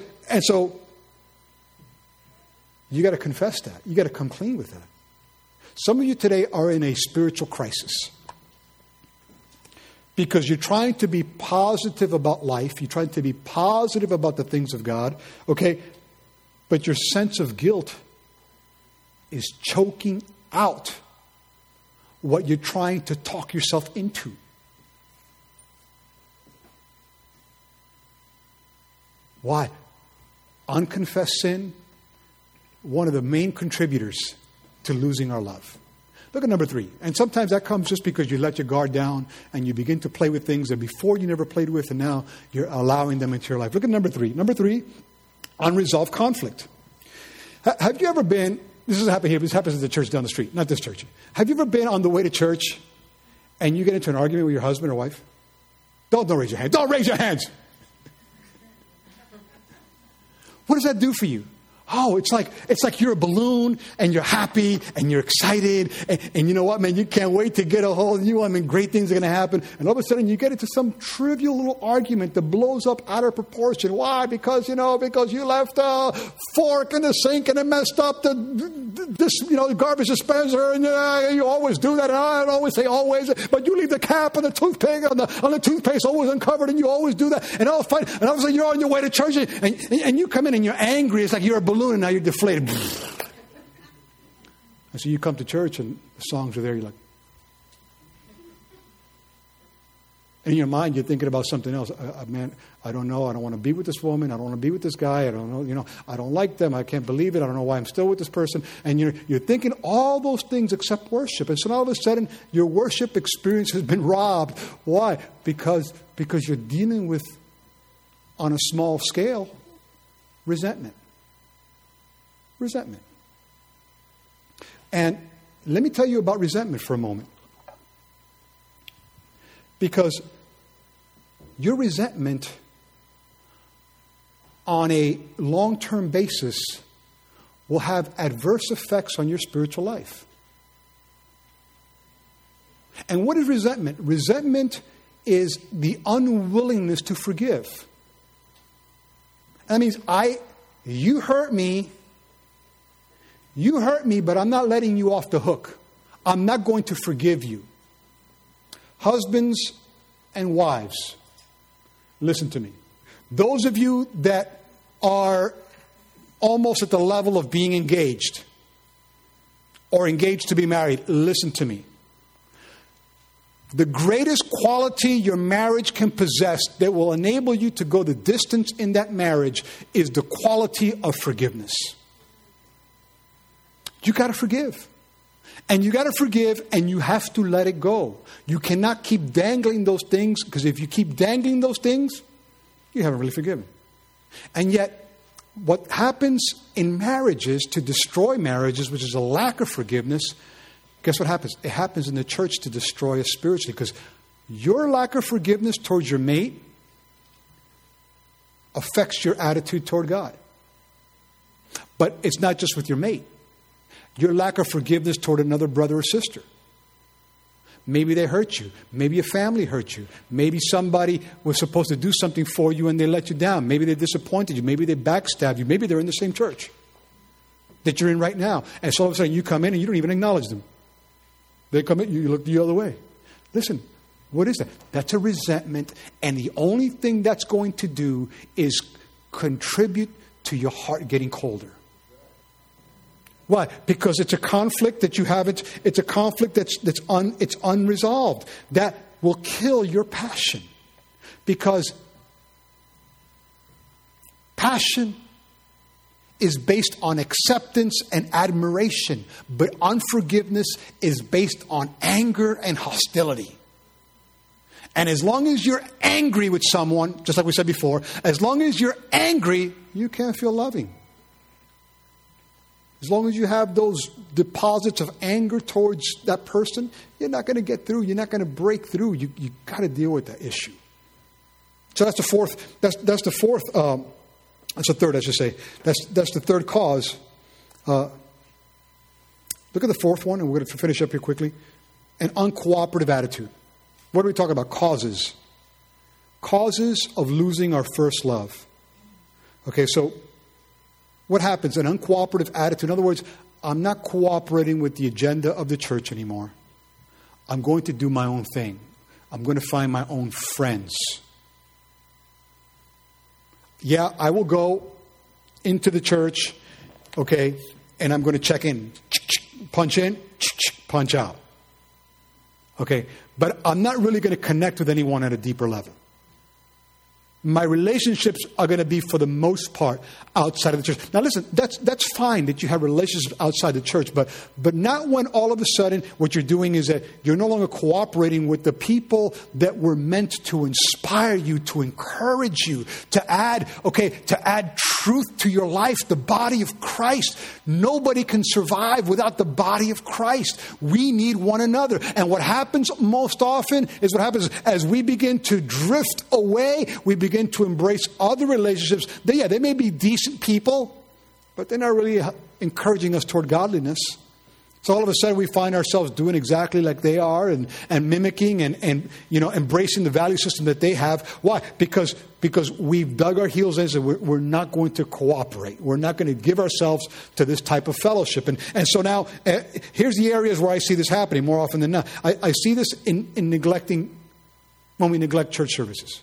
you got to confess that. You got to come clean with that. Some of you today are in a spiritual crisis because you're trying to be positive about life. You're trying to be positive about the things of God. Okay? But your sense of guilt is choking out what you're trying to talk yourself into. Why? Unconfessed sin, one of the main contributors to losing our love. Look at number 3. And sometimes that comes just because you let your guard down and you begin to play with things that before you never played with and now you're allowing them into your life. Look at number 3. Number 3, unresolved conflict. Have you ever been, this doesn't happen here, but this happens at the church down the street, not this church. Have you ever been on the way to church and you get into an argument with your husband or wife? Don't raise your hand. Don't raise your hands. What does that do for you? Oh, it's like you're a balloon and you're happy and you're excited and you know what, man, you can't wait to get a hold of you. I mean, great things are going to happen. And all of a sudden you get into some trivial little argument that blows up out of proportion. Why? Because you left a fork in the sink and it messed up the garbage dispenser and you always do that. And I don't always say always, but you leave the cap on the toothpick on the toothpaste always uncovered and you always do that. And all of a sudden you're on your way to church and you come in and you're angry. It's like you're a balloon. And now you're deflated. And so you come to church and the songs are there. You're like, in your mind, you're thinking about something else. Man, I don't know. I don't want to be with this woman. I don't want to be with this guy. I don't know. I don't like them. I can't believe it. I don't know why I'm still with this person. And you're thinking all those things except worship. And so all of a sudden, your worship experience has been robbed. Why? Because you're dealing with, on a small scale, resentment. Resentment. And let me tell you about resentment for a moment. Because your resentment on a long-term basis will have adverse effects on your spiritual life. And what is resentment? Resentment is the unwillingness to forgive. That means you hurt me. You hurt me, but I'm not letting you off the hook. I'm not going to forgive you. Husbands and wives, listen to me. Those of you that are almost at the level of being engaged or engaged to be married, listen to me. The greatest quality your marriage can possess that will enable you to go the distance in that marriage is the quality of forgiveness. You got to forgive. And you got to forgive and you have to let it go. You cannot keep dangling those things because if you keep dangling those things, you haven't really forgiven. And yet, what happens in marriages to destroy marriages, which is a lack of forgiveness, guess what happens? It happens in the church to destroy us spiritually because your lack of forgiveness towards your mate affects your attitude toward God. But it's not just with your mate. Your lack of forgiveness toward another brother or sister. Maybe they hurt you. Maybe your family hurt you. Maybe somebody was supposed to do something for you and they let you down. Maybe they disappointed you. Maybe they backstabbed you. Maybe they're in the same church that you're in right now. And so all of a sudden you come in and you don't even acknowledge them. They come in, you look the other way. Listen, what is that? That's a resentment. And the only thing that's going to do is contribute to your heart getting colder. Why? Because it's a conflict that you haven't, it's a conflict it's unresolved. That will kill your passion. Because passion is based on acceptance and admiration, but unforgiveness is based on anger and hostility. And as long as you're angry with someone, just like we said before, as long as you're angry, you can't feel loving. As long as you have those deposits of anger towards that person, you're not going to get through. You're not going to break through. You got to deal with that issue. So that's the fourth. That's the fourth. That's the third, I should say. That's the third cause. Look at the fourth one, and we're going to finish up here quickly. An uncooperative attitude. What are we talking about? Causes. Causes of losing our first love. Okay, so what happens? An uncooperative attitude. In other words, I'm not cooperating with the agenda of the church anymore. I'm going to do my own thing. I'm going to find my own friends. Yeah, I will go into the church, okay, and I'm going to check in, punch out. Okay, but I'm not really going to connect with anyone at a deeper level. My relationships are going to be, for the most part, outside of the church. Now listen, that's fine that you have relationships outside the church, but not when all of a sudden what you're doing is that you're no longer cooperating with the people that were meant to inspire you, to encourage you, to add truth to your life, the body of Christ. Nobody can survive without the body of Christ. We need one another. And what happens most often is as we begin to drift away, we begin to embrace other relationships. They may be decent people, but they're not really encouraging us toward godliness. So all of a sudden we find ourselves doing exactly like they are and mimicking and embracing the value system that they have. Why? Because we've dug our heels in and said we're not going to cooperate. We're not going to give ourselves to this type of fellowship. And so now here's the areas where I see this happening more often than not. I see this in neglecting, when we neglect church services.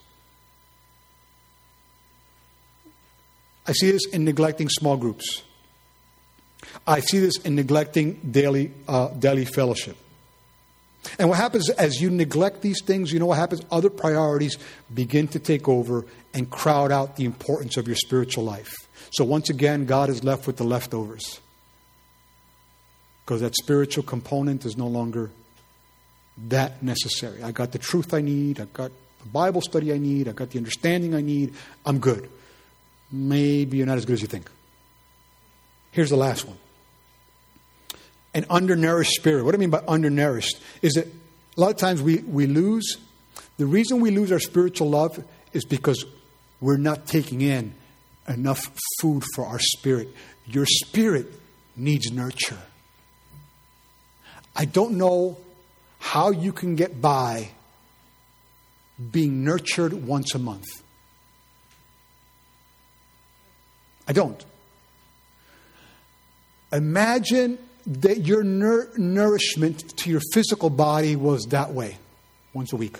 I see this in neglecting small groups. I see this in neglecting daily fellowship. And what happens as you neglect these things, you know what happens? Other priorities begin to take over and crowd out the importance of your spiritual life. So once again, God is left with the leftovers. Because that spiritual component is no longer that necessary. I got the truth I need. I got the Bible study I need. I got the understanding I need. I'm good. Maybe you're not as good as you think. Here's the last one. An undernourished spirit. What do I mean by undernourished? Is that a lot of times we lose. The reason we lose our spiritual love is because we're not taking in enough food for our spirit. Your spirit needs nurture. I don't know how you can get by being nurtured once a month. I don't. Imagine that your nourishment to your physical body was that way, once a week.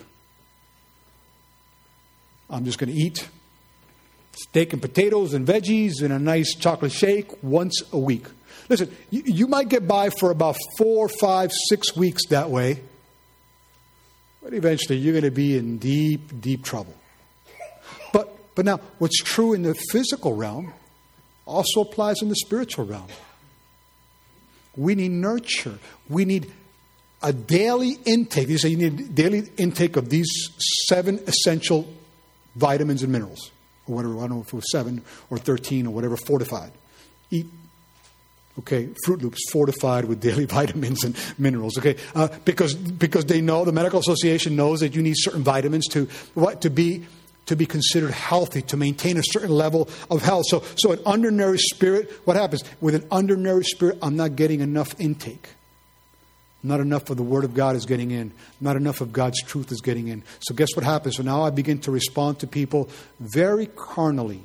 I'm just going to eat steak and potatoes and veggies and a nice chocolate shake once a week. Listen, you might get by for about 4, 5, 6 weeks that way, but eventually you're going to be in deep, deep trouble. But now, what's true in the physical realm also applies in the spiritual realm. We need nurture. We need a daily intake. You say you need a daily intake of these 7 essential vitamins and minerals. Or whatever, I don't know if it was 7 or 13 or whatever, fortified. Eat, Fruit Loops fortified with daily vitamins and minerals. Because they know, the Medical Association knows that you need certain vitamins to be considered healthy, to maintain a certain level of health. So an undernourished spirit, what happens? With an undernourished spirit, I'm not getting enough intake. Not enough of the Word of God is getting in. Not enough of God's truth is getting in. So guess what happens? So now I begin to respond to people very carnally,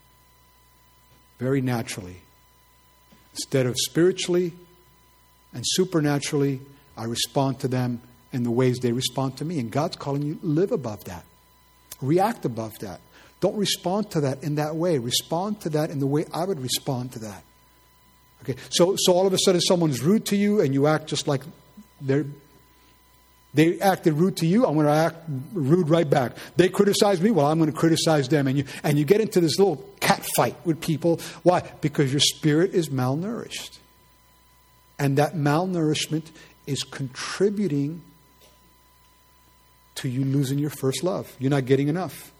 very naturally. Instead of spiritually and supernaturally, I respond to them in the ways they respond to me. And God's calling you, live above that. React above that. Don't respond to that in that way. Respond to that in the way I would respond to that. Okay, so all of a sudden someone's rude to you and you act just like they acted rude to you. I'm going to act rude right back. They criticize me. Well, I'm going to criticize them. And you get into this little cat fight with people. Why? Because your spirit is malnourished. And that malnourishment is contributing to you losing your first love. You're not getting enough.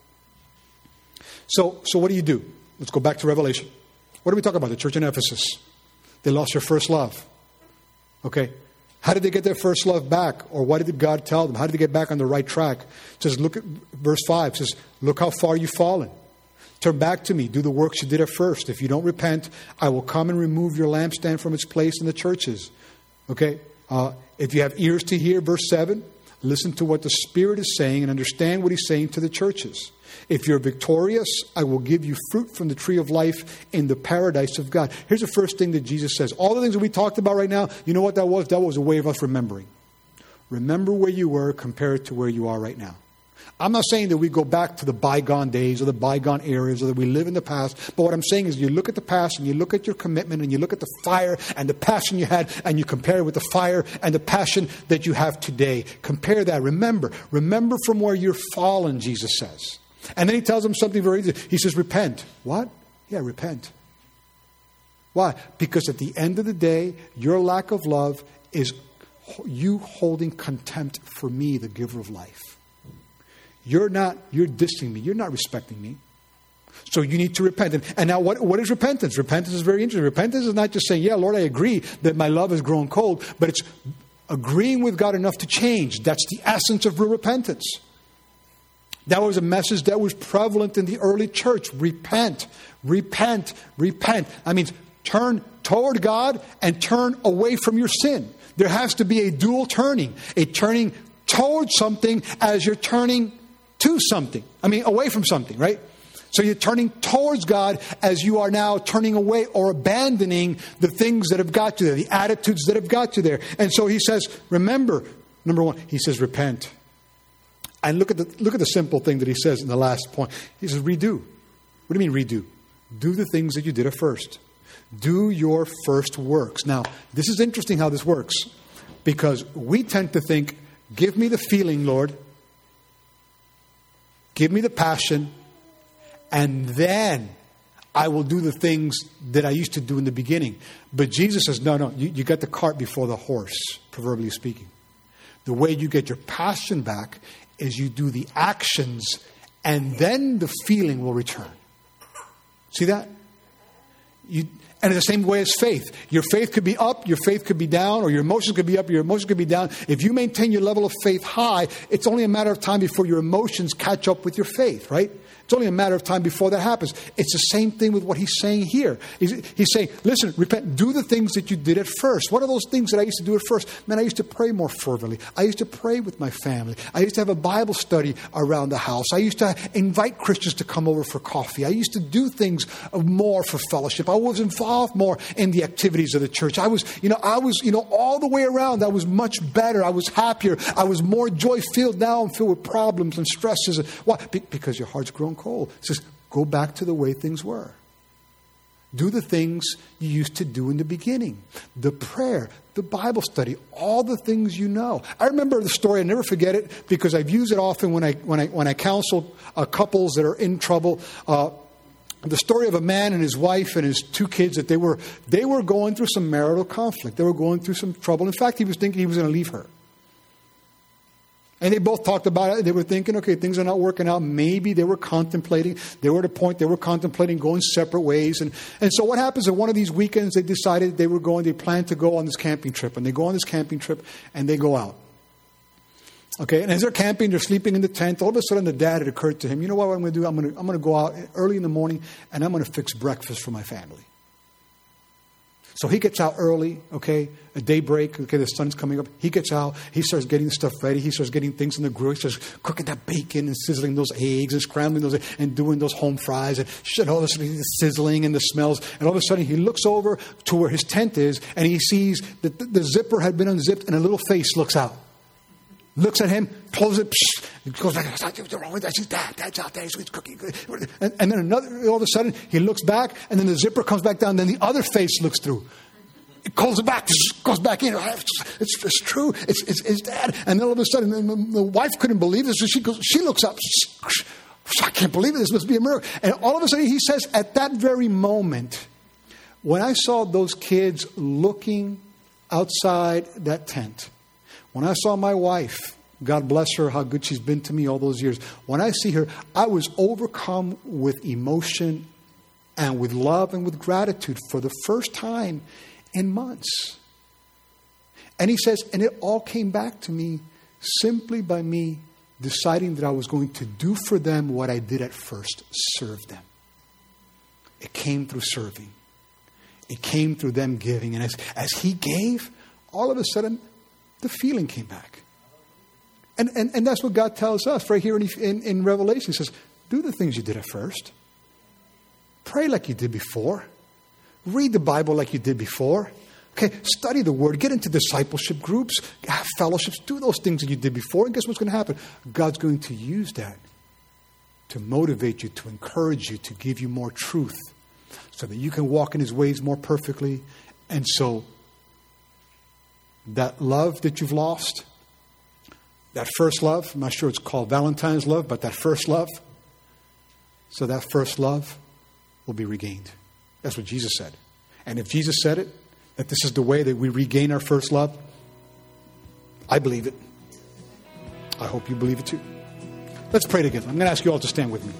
So what do? Let's go back to Revelation. What do we talk about? The church in Ephesus. They lost their first love. Okay. How did they get their first love back? Or what did God tell them? How did they get back on the right track? It says, look at verse 5. It says, look how far you've fallen. Turn back to me. Do the works you did at first. If you don't repent, I will come and remove your lampstand from its place in the churches. Okay. If you have ears to hear, verse 7, listen to what the Spirit is saying and understand what He's saying to the churches. If you're victorious, I will give you fruit from the tree of life in the paradise of God. Here's the first thing that Jesus says. All the things that we talked about right now, you know what that was? That was a way of us remembering. Remember where you were compared to where you are right now. I'm not saying that we go back to the bygone days or the bygone eras or that we live in the past. But what I'm saying is you look at the past and you look at your commitment and you look at the fire and the passion you had and you compare it with the fire and the passion that you have today. Compare that. Remember from where you're fallen, Jesus says. And then He tells them something very easy. He says, repent. What? Yeah, repent. Why? Because at the end of the day, your lack of love is you holding contempt for me, the giver of life. You're dissing me. You're not respecting me. So you need to repent. And now what is repentance? Repentance is very interesting. Repentance is not just saying, yeah, Lord, I agree that my love has grown cold, but it's agreeing with God enough to change. That's the essence of real repentance. That was a message that was prevalent in the early church. Repent, repent, repent. That means turn toward God and turn away from your sin. There has to be a dual turning. A turning towards something as you're turning to something. Away from something, right? So you're turning towards God as you are now turning away or abandoning the things that have got you there, the attitudes that have got you there. And so He says, remember, number one, He says, repent. And look at the simple thing that He says in the last point. He says, redo. What do you mean redo? Do the things that you did at first. Do your first works. Now, this is interesting how this works. Because we tend to think, give me the feeling, Lord. Give me the passion. And then I will do the things that I used to do in the beginning. But Jesus says, no, you got the cart before the horse, proverbially speaking. The way you get your passion back is you do the actions and then the feeling will return. See that? And in the same way as faith. Your faith could be up, your faith could be down, or your emotions could be up, your emotions could be down. If you maintain your level of faith high, it's only a matter of time before your emotions catch up with your faith, right? It's only a matter of time before that happens. It's the same thing with what He's saying here. He's saying, listen, repent, do the things that you did at first. What are those things that I used to do at first? Man, I used to pray more fervently. I used to pray with my family. I used to have a Bible study around the house. I used to invite Christians to come over for coffee. I used to do things more for fellowship. I was involved more in the activities of the church. I was all the way around. I was much better. I was happier. I was more joy-filled. Now I'm filled with problems and stresses. Why? Because your heart's grown cold. It says, go back to the way things were. Do the things you used to do in the beginning. The prayer, the Bible study, all the things you know. I remember the story, I never forget it, because I've used it often when I counsel couples that are in trouble. The story of a man and his wife and his 2 kids that they were going through some marital conflict. They were going through some trouble. In fact, he was thinking he was going to leave her. And they both talked about it. They were thinking, okay, things are not working out. Maybe they were contemplating. They were at a point they were contemplating going separate ways. And so what happens is one of these weekends they decided they planned to go on this camping trip. And they go on this camping trip and they go out. Okay, and as they're camping, they're sleeping in the tent. All of a sudden the dad, it occurred to him, you know what I'm going to do? I'm going to go out early in the morning and I'm going to fix breakfast for my family. So he gets out early, okay, at daybreak, okay, the sun's coming up. He gets out, he starts getting the stuff ready. He starts getting things in the grill. He starts cooking that bacon and sizzling those eggs and scrambling those eggs and doing those home fries and all this sizzling and the smells. And all of a sudden he looks over to where his tent is and he sees that the zipper had been unzipped and a little face looks out. Looks at him, closes it, goes back. Dad's out there, he's cooking. And then all of a sudden, he looks back, and then the zipper comes back down, then the other face looks through. It calls it back, goes back in. It's true, it's Dad. And then all of a sudden, the wife couldn't believe this, so she looks up. I can't believe it, this must be a miracle. And all of a sudden, he says, at that very moment, when I saw those kids looking outside that tent, when I saw my wife, God bless her, how good she's been to me all those years. When I see her, I was overcome with emotion and with love and with gratitude for the first time in months. And he says, and it all came back to me simply by me deciding that I was going to do for them what I did at first, serve them. It came through serving. It came through them giving. And as he gave, all of a sudden, the feeling came back. And that's what God tells us right here in Revelation. He says, do the things you did at first. Pray like you did before. Read the Bible like you did before. Okay, study the Word. Get into discipleship groups. Have fellowships. Do those things that you did before. And guess what's going to happen? God's going to use that to motivate you, to encourage you, to give you more truth so that you can walk in His ways more perfectly. And so that love that you've lost, that first love, I'm not sure it's called Valentine's love, but that first love, so that first love will be regained. That's what Jesus said. And if Jesus said it, that this is the way that we regain our first love, I believe it. I hope you believe it too. Let's pray together. I'm going to ask you all to stand with me.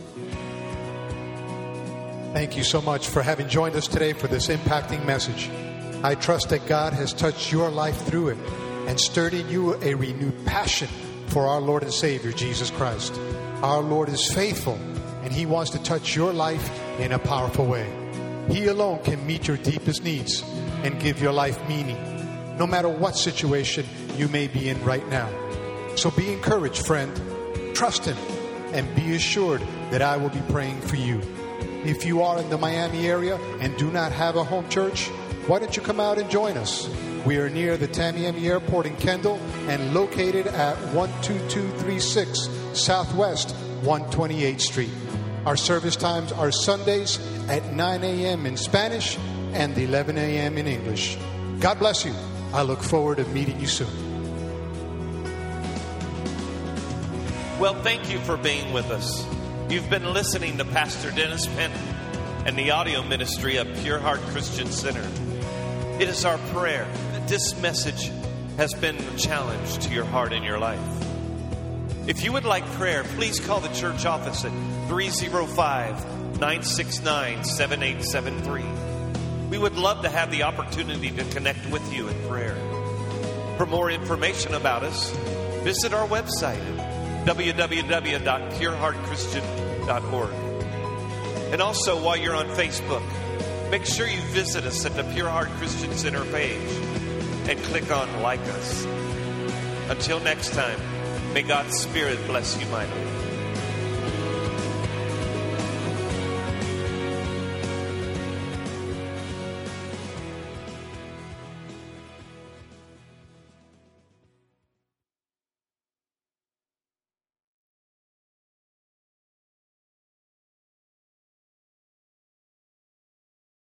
Thank you so much for having joined us today for this impacting message. I trust that God has touched your life through it and stirred in you a renewed passion for our Lord and Savior, Jesus Christ. Our Lord is faithful, and He wants to touch your life in a powerful way. He alone can meet your deepest needs and give your life meaning, no matter what situation you may be in right now. So be encouraged, friend. Trust Him and be assured that I will be praying for you. If you are in the Miami area and do not have a home church, why don't you come out and join us? We are near the Tamiami Airport in Kendall and located at 12236 Southwest 128th Street. Our service times are Sundays at 9 a.m. in Spanish and 11 a.m. in English. God bless you. I look forward to meeting you soon. Well, thank you for being with us. You've been listening to Pastor Dennis Penn and the audio ministry of Pure Heart Christian Center. It is our prayer that this message has been a challenge to your heart and your life. If you would like prayer, please call the church office at 305-969-7873. We would love to have the opportunity to connect with you in prayer. For more information about us, visit our website at www.pureheartchristian.org. And also, while you're on Facebook, make sure you visit us at the Pure Heart Christian Center page and click on Like Us. Until next time, may God's Spirit bless you mightily.